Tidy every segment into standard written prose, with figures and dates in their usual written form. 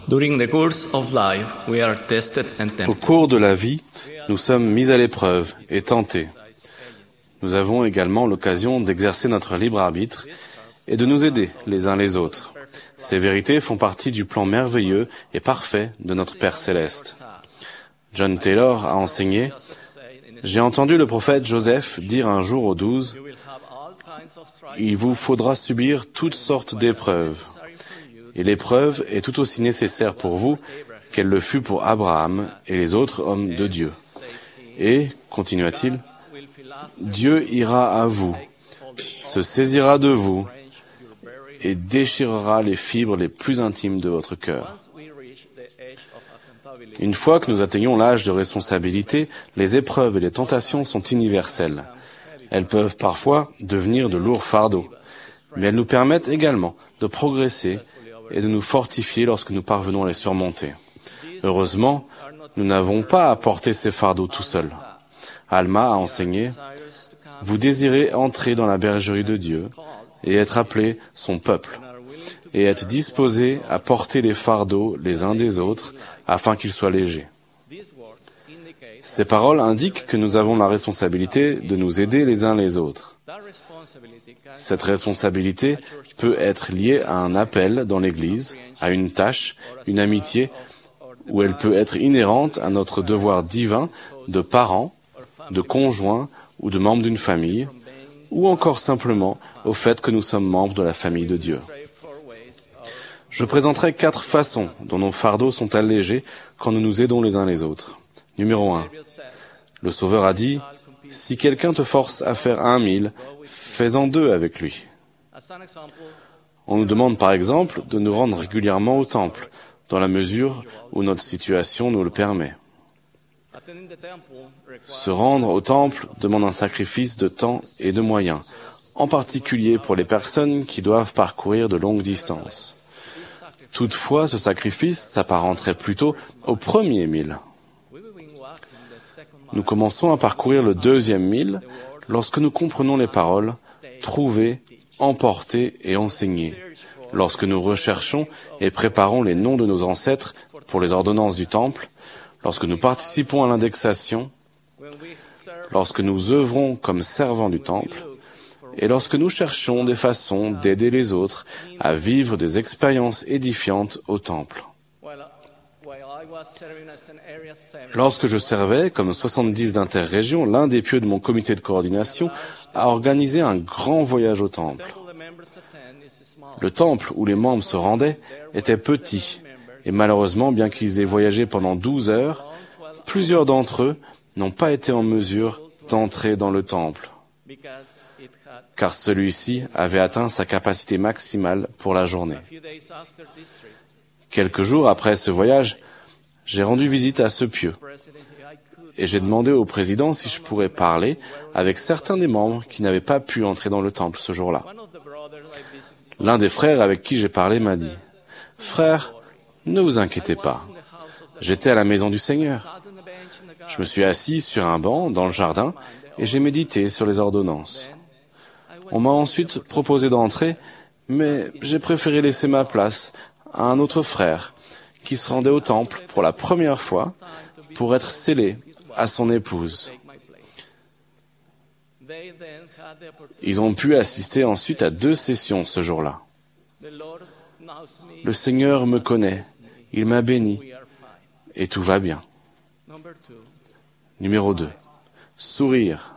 During the course of life, we are tested and Au tempted. cours de la vie, nous sommes mis à l'épreuve et tentés. Nous avons également l'occasion d'exercer notre libre arbitre et de nous aider les uns les autres. Ces vérités font partie du plan merveilleux et parfait de notre Père Céleste. John Taylor a enseigné « J'ai entendu le prophète Joseph dire un jour aux 12 « Il vous faudra subir toutes sortes d'épreuves. Et l'épreuve est tout aussi nécessaire pour vous qu'elle le fut pour Abraham et les autres hommes de Dieu. Et, continua-t-il, Dieu ira à vous, se saisira de vous et déchirera les fibres les plus intimes de votre cœur. Une fois que nous atteignons l'âge de responsabilité, les épreuves et les tentations sont universelles. Elles peuvent parfois devenir de lourds fardeaux, mais elles nous permettent également de progresser et de nous fortifier lorsque nous parvenons à les surmonter. Heureusement, nous n'avons pas à porter ces fardeaux tout seuls. Alma a enseigné « Vous désirez entrer dans la bergerie de Dieu et être appelés son peuple, et être disposés à porter les fardeaux les uns des autres afin qu'ils soient légers. » Ces paroles indiquent que nous avons la responsabilité de nous aider les uns les autres. Cette responsabilité peut être liée à un appel dans l'Église, à une tâche, une amitié, ou elle peut être inhérente à notre devoir divin de parents, de conjoints ou de membres d'une famille, ou encore simplement au fait que nous sommes membres de la famille de Dieu. Je présenterai 4 façons dont nos fardeaux sont allégés quand nous nous aidons les uns les autres. Numéro 1. Le Sauveur a dit « Si quelqu'un te force à faire 1 000, fais-en 2 avec lui. » On nous demande par exemple de nous rendre régulièrement au temple, dans la mesure où notre situation nous le permet. Se rendre au temple demande un sacrifice de temps et de moyens, en particulier pour les personnes qui doivent parcourir de longues distances. Toutefois, ce sacrifice s'apparenterait plutôt au premier 1000. Nous commençons à parcourir le 2e 1000 lorsque nous comprenons les paroles « trouver, emporter et enseigner », lorsque nous recherchons et préparons les noms de nos ancêtres pour les ordonnances du temple, lorsque nous participons à l'indexation, lorsque nous œuvrons comme servants du temple, et lorsque nous cherchons des façons d'aider les autres à vivre des expériences édifiantes au temple. Lorsque je servais comme 70 d'interrégion, l'un des pieux de mon comité de coordination a organisé un grand voyage au temple. Le temple où les membres se rendaient était petit, et malheureusement, bien qu'ils aient voyagé pendant 12 heures, plusieurs d'entre eux n'ont pas été en mesure d'entrer dans le temple, car celui-ci avait atteint sa capacité maximale pour la journée. Quelques jours après ce voyage, j'ai rendu visite à ce pieu, et j'ai demandé au président si je pourrais parler avec certains des membres qui n'avaient pas pu entrer dans le temple ce jour-là. L'un des frères avec qui j'ai parlé m'a dit « Frère, ne vous inquiétez pas, j'étais à la maison du Seigneur. Je me suis assis sur un banc dans le jardin et j'ai médité sur les ordonnances. On m'a ensuite proposé d'entrer, mais j'ai préféré laisser ma place à un autre frère qui se rendait au temple pour la première fois pour être scellé à son épouse. Ils ont pu assister ensuite à 2 sessions ce jour-là. Le Seigneur me connaît, il m'a béni, et tout va bien. Numéro 2. Sourire.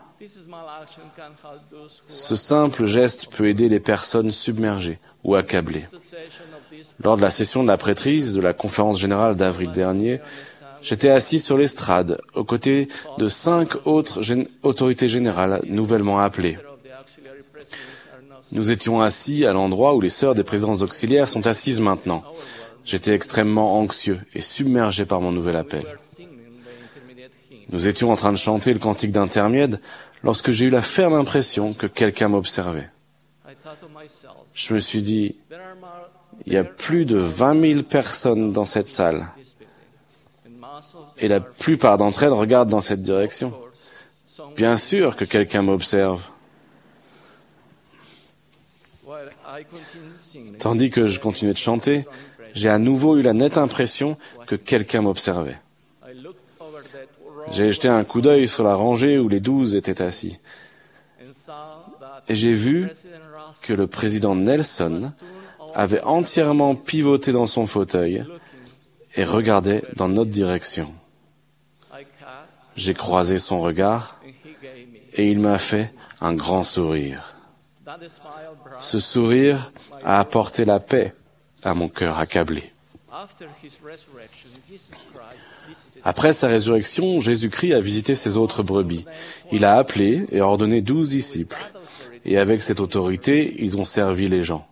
Ce simple geste peut aider les personnes submergées ou accablées. Lors de la session de la prêtrise de la conférence générale d'avril dernier, j'étais assis sur l'estrade, aux côtés de 5 autres autorités générales nouvellement appelées. Nous étions assis à l'endroit où les sœurs des présidences auxiliaires sont assises maintenant. J'étais extrêmement anxieux et submergé par mon nouvel appel. Nous étions en train de chanter le cantique d'intermède lorsque j'ai eu la ferme impression que quelqu'un m'observait. Je me suis dit, il y a plus de 20 000 personnes dans cette salle. Et la plupart d'entre elles regardent dans cette direction. Bien sûr que quelqu'un m'observe. Tandis que je continuais de chanter, j'ai à nouveau eu la nette impression que quelqu'un m'observait. J'ai jeté un coup d'œil sur la rangée où les 12 étaient assis. Et j'ai vu que le président Nelson avait entièrement pivoté dans son fauteuil et regardait dans notre direction. J'ai croisé son regard et il m'a fait un grand sourire. Ce sourire a apporté la paix à mon cœur accablé. Après sa résurrection, Jésus-Christ a visité ses autres brebis. Il a appelé et ordonné 12 disciples. Et avec cette autorité, ils ont servi les gens.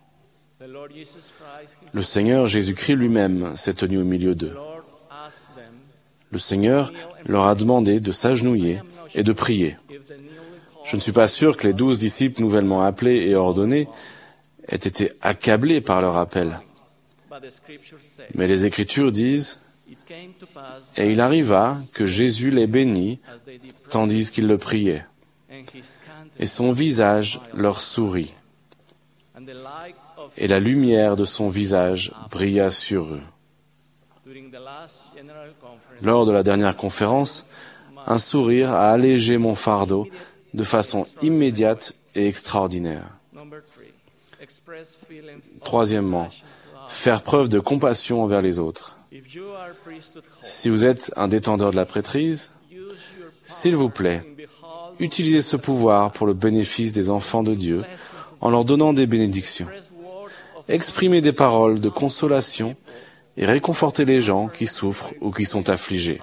Le Seigneur Jésus-Christ lui-même s'est tenu au milieu d'eux. Le Seigneur leur a demandé de s'agenouiller et de prier. Je ne suis pas sûr que les 12 disciples nouvellement appelés et ordonnés aient été accablés par leur appel. Mais les Écritures disent « Et il arriva que Jésus les bénit, tandis qu'ils le priaient. Et son visage leur sourit. Et la lumière de son visage brilla sur eux. » Lors de la dernière conférence, un sourire a allégé mon fardeau de façon immédiate et extraordinaire. Troisièmement, faire preuve de compassion envers les autres. Si vous êtes un détendeur de la prêtrise, s'il vous plaît, utilisez ce pouvoir pour le bénéfice des enfants de Dieu en leur donnant des bénédictions. Exprimez des paroles de consolation et réconfortez les gens qui souffrent ou qui sont affligés.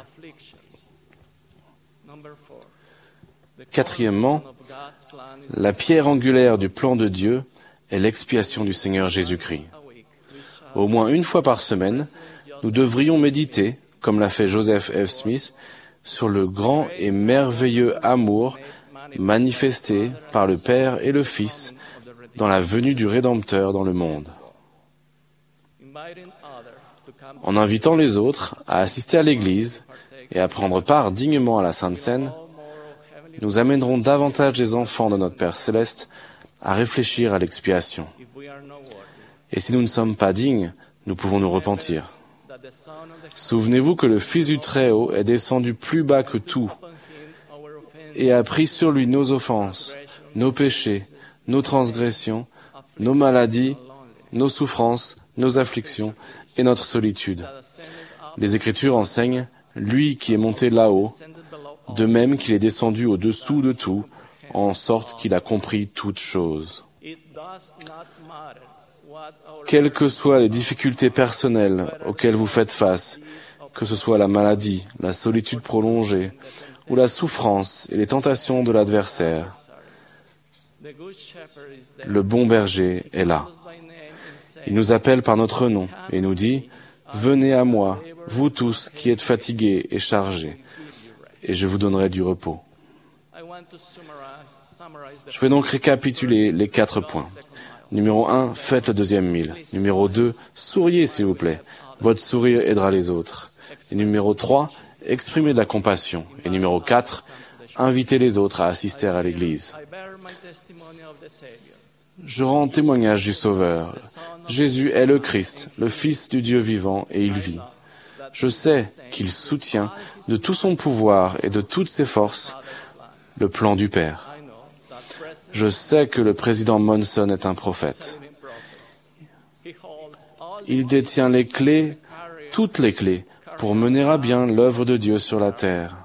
Quatrièmement, la pierre angulaire du plan de Dieu est l'expiation du Seigneur Jésus-Christ. Au moins une fois par semaine, nous devrions méditer, comme l'a fait Joseph F. Smith, sur le grand et merveilleux amour manifesté par le Père et le Fils dans la venue du Rédempteur dans le monde. En invitant les autres à assister à l'Église et à prendre part dignement à la Sainte Seine, nous amènerons davantage les enfants de notre Père Céleste à réfléchir à l'expiation. Et si nous ne sommes pas dignes, nous pouvons nous repentir. Souvenez-vous que le Fils du Très-Haut est descendu plus bas que tout et a pris sur lui nos offenses, nos péchés, nos transgressions, nos maladies, nos souffrances, nos afflictions et notre solitude. Les Écritures enseignent, lui qui est monté là-haut, de même qu'il est descendu au-dessous de tout, en sorte qu'il a compris toutes choses. Quelles que soient les difficultés personnelles auxquelles vous faites face, que ce soit la maladie, la solitude prolongée, ou la souffrance et les tentations de l'adversaire, le bon berger est là. Il nous appelle par notre nom et nous dit « Venez à moi, vous tous qui êtes fatigués et chargés, et je vous donnerai du repos. » Je vais donc récapituler les 4 points. Numéro 1, faites le deuxième mille. Numéro 2, souriez s'il vous plaît. Votre sourire aidera les autres. Et numéro 3, exprimez de la compassion. Et numéro 4, invitez les autres à assister à l'Église. Je rends témoignage du Sauveur. Jésus est le Christ, le Fils du Dieu vivant, et il vit. Je sais qu'il soutient de tout son pouvoir et de toutes ses forces le plan du Père. Je sais que le président Monson est un prophète. Il détient les clés, toutes les clés, pour mener à bien l'œuvre de Dieu sur la terre.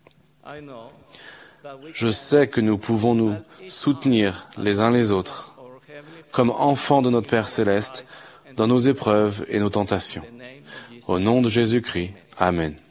Je sais que nous pouvons nous soutenir les uns les autres, comme enfants de notre Père Céleste, dans nos épreuves et nos tentations. Au nom de Jésus-Christ, Amen.